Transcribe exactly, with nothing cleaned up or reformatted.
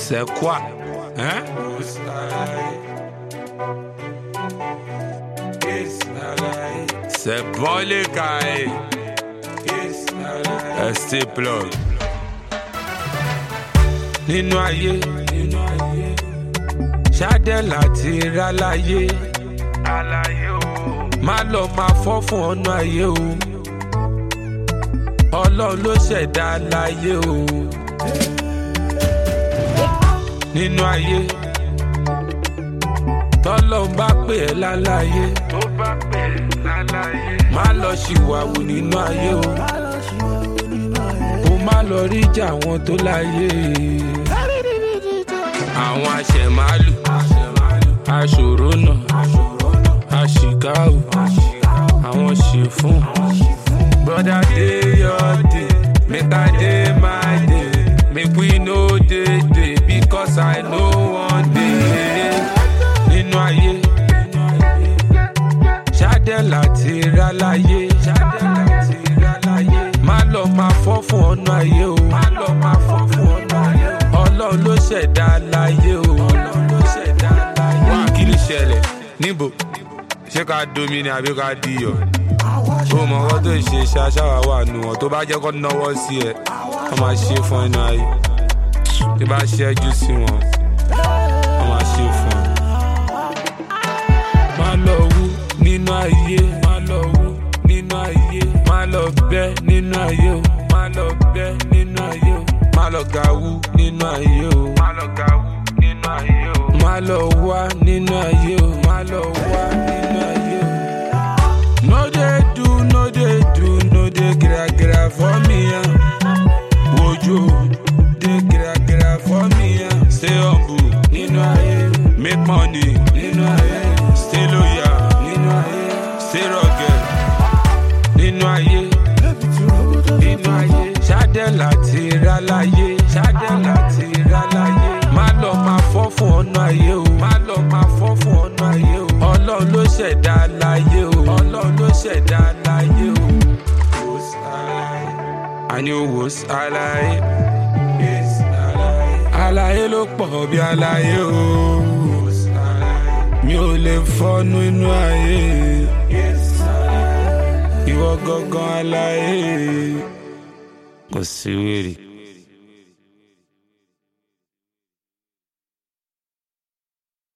C'est quoi? Hein? C'est bon les gars. S T plug. Nínú ayé, ṣáde láti ráláyé. Má lọ máa fọ́ fún ọ̀nà ayé o. Ọlọ́run ló ṣẹ̀dá láyé o. Nínú ayé, tọ́lọ́run bá pè ẹ́ láláyé. Tó bá pè ẹ́ láláyé. Má lọ ṣìwàwù nínú ayé o. Kó má lọ rí ìjà àwọn tó láyé. Àwọn aṣẹ̀málù, aṣòro náà, aṣìkáwù, àwọn ṣìfún. Brother dey your day, make I dey my day. Make we no dey dey because I know one day. Nínú ayé, ṣáde láti ráláyé. Má lọ máa fọ́ fún ọ̀nà ayé o. Má lọ máa fọ́ fún ọ̀nà ayé o. Ọlọ́run ló ṣẹ̀dá láyé o. Ọlọ́run ló ṣẹ̀dá láyé o. Wá kí ló ṣẹlẹ̀? Níbo? Ṣé ká domi ni àbí ká diyọ̀? Ó mọ ọkọ tó ṣe ṣaṣáwá wà nù wọn tó bá jẹ́ kó náwó sí ẹ wọ́n máa ṣe fún inú ayé tí bá ṣẹ́jú sí wọn wọ́n máa ṣe fún ẹ. Má lọ wú nínú ayé, má lọ wú nínú ayé, má lọ bẹ́ nínú ayé o, má lọ bẹ́ nínú ayé o, má lọ gàwú nínú ayé o, má lọ gàwú nínú ayé o, má lọ wá nínú ayé o, má lọ wá nínú ayé o. No dey do, no dey do, no dey gra gra for me, ah. Wojo, dey gra gra for me, ah. Stay humble, nínú ayé. Make money, nínú ayé. Stay loyal, nínú ayé. Stay rugged, nínú ayé. Nínú ayé. Ṣáde láti ráláyé, ṣáde láti ráláyé. Má lọ máa fọ́ fún ọ̀nà ayé o. Má lọ máa fọ́ fún ọ̀nà ayé o. Ọlọ́run ló ṣẹ̀dá láyé o. Ọlọ́run ló ṣẹ̀dá láyé o. Àní owó ṣàlàyé. Àlàyé ló pọ̀ bí àlàyé o. Mi ò lè fọ́nú inú ayé. Ìwọ gangan àlàyé. Kò sí wèrè.